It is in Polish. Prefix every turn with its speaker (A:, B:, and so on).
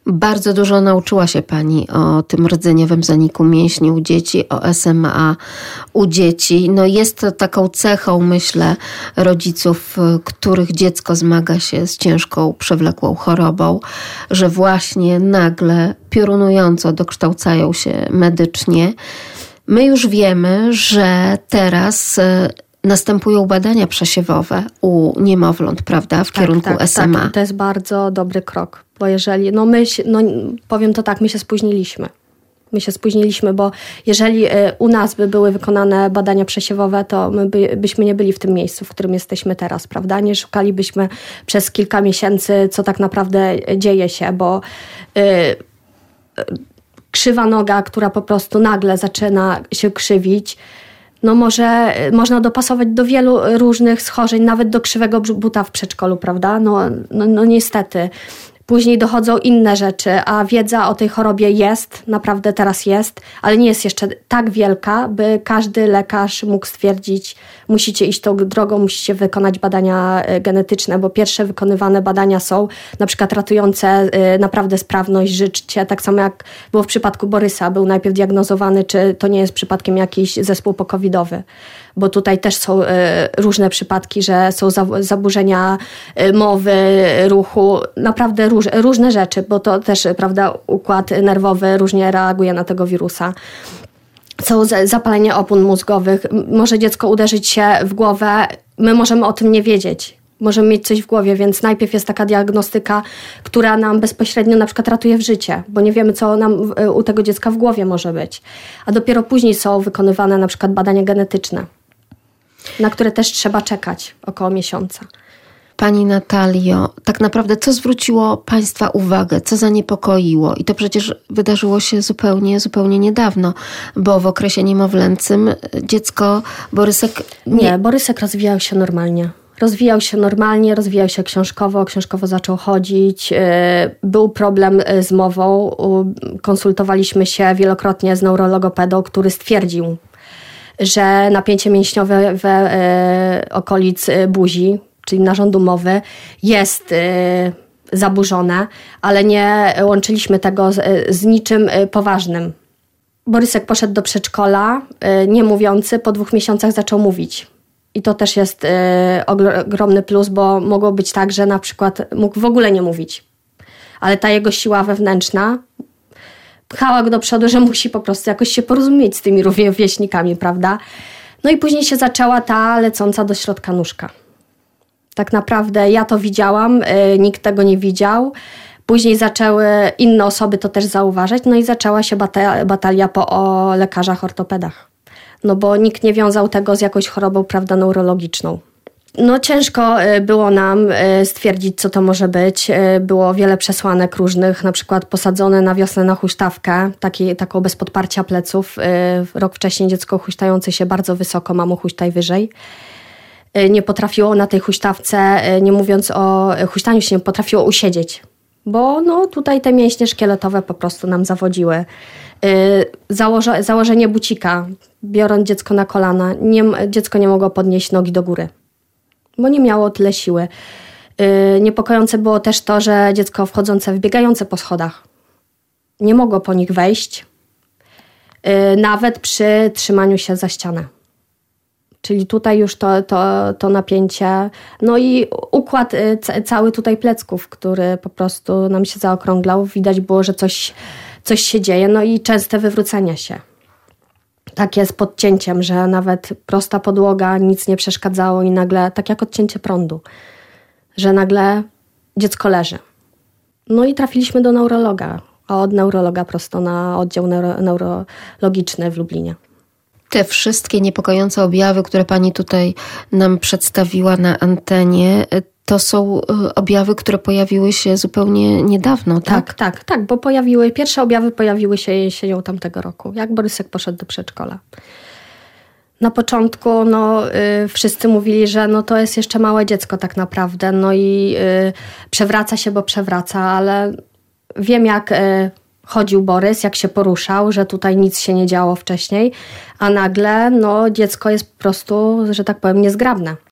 A: Bardzo dużo nauczyła się Pani o tym rdzeniowym zaniku mięśni u dzieci, o SMA u dzieci. No jest to taką cechą, myślę, rodziców, których dziecko zmaga się z ciężką, przewlekłą chorobą, że właśnie nagle piorunująco dokształcają się medycznie. My już wiemy, że teraz następują badania przesiewowe u niemowląt, prawda, w kierunku SMA.
B: Tak, to jest bardzo dobry krok, bo jeżeli, powiem to tak, my się spóźniliśmy, bo jeżeli u nas by były wykonane badania przesiewowe, to my byśmy nie byli w tym miejscu, w którym jesteśmy teraz, prawda? Nie szukalibyśmy przez kilka miesięcy, co tak naprawdę dzieje się, bo krzywa noga, która po prostu nagle zaczyna się krzywić, można dopasować do wielu różnych schorzeń, nawet do krzywego buta w przedszkolu, prawda? No niestety. Później dochodzą inne rzeczy, a wiedza o tej chorobie naprawdę teraz jest, ale nie jest jeszcze tak wielka, by każdy lekarz mógł stwierdzić, musicie iść tą drogą, musicie wykonać badania genetyczne, bo pierwsze wykonywane badania są na przykład ratujące naprawdę sprawność życia, tak samo jak było w przypadku Borysa, był najpierw diagnozowany, czy to nie jest przypadkiem jakiś zespół pokowidowy. Bo tutaj też są różne przypadki, że są zaburzenia mowy, ruchu, naprawdę różne rzeczy, bo to też, prawda, układ nerwowy różnie reaguje na tego wirusa. Są zapalenie opon mózgowych, może dziecko uderzyć się w głowę, my możemy o tym nie wiedzieć. Możemy mieć coś w głowie, więc najpierw jest taka diagnostyka, która nam bezpośrednio na przykład ratuje w życie, bo nie wiemy, co nam u tego dziecka w głowie może być. A dopiero później są wykonywane na przykład badania genetyczne, na które też trzeba czekać około miesiąca.
A: Pani Natalio, tak naprawdę co zwróciło Państwa uwagę, co zaniepokoiło? I to przecież wydarzyło się zupełnie niedawno, bo w okresie niemowlęcym dziecko Borysek...
B: Borysek rozwijał się normalnie. Rozwijał się książkowo zaczął chodzić, był problem z mową, konsultowaliśmy się wielokrotnie z neurologopedą, który stwierdził, że napięcie mięśniowe w okolic buzi, czyli narządu mowy, jest zaburzone, ale nie łączyliśmy tego z niczym poważnym. Borysek poszedł do przedszkola, nie mówiący, po 2 miesiącach zaczął mówić. I to też jest ogromny plus, bo mogło być tak, że na przykład mógł w ogóle nie mówić. Ale ta jego siła wewnętrzna pchała go do przodu, że musi po prostu jakoś się porozumieć z tymi rówieśnikami, prawda? No i później się zaczęła ta lecąca do środka nóżka. Tak naprawdę ja to widziałam, nikt tego nie widział. Później zaczęły inne osoby to też zauważać, no i zaczęła się batalia o lekarzach ortopedach. No bo nikt nie wiązał tego z jakąś chorobą, prawda, neurologiczną. No ciężko było nam stwierdzić, co to może być. Było wiele przesłanek różnych, na przykład posadzone na wiosnę na huśtawkę, taką bez podparcia pleców. Rok wcześniej dziecko huśtające się bardzo wysoko, mamo huśtaj wyżej. Nie potrafiło na tej huśtawce, nie mówiąc o huśtaniu się, nie potrafiło usiedzieć. Bo tutaj te mięśnie szkieletowe po prostu nam zawodziły. Założenie bucika, biorąc dziecko na kolana, dziecko nie mogło podnieść nogi do góry, bo nie miało tyle siły. Niepokojące było też to, że dziecko wbiegające po schodach nie mogło po nich wejść, nawet przy trzymaniu się za ścianę. Czyli tutaj już to napięcie, no i układ cały tutaj plecków, który po prostu nam się zaokrąglał. Widać było, że coś się dzieje, no i częste wywrócenia się. Takie z podcięciem, że nawet prosta podłoga, nic nie przeszkadzało i nagle, tak jak odcięcie prądu, że nagle dziecko leży. No i trafiliśmy do neurologa, a od neurologa prosto na oddział neurologiczny w Lublinie.
A: Te wszystkie niepokojące objawy, które Pani tutaj nam przedstawiła na antenie, to są objawy, które pojawiły się zupełnie niedawno, tak?
B: Tak, bo pierwsze objawy pojawiły się jesienią tamtego roku, jak Borysek poszedł do przedszkola. Na początku wszyscy mówili, że to jest jeszcze małe dziecko tak naprawdę, i przewraca się, bo przewraca, ale wiem jak chodził Borys, jak się poruszał, że tutaj nic się nie działo wcześniej, a nagle dziecko jest po prostu, że tak powiem, niezgrabne.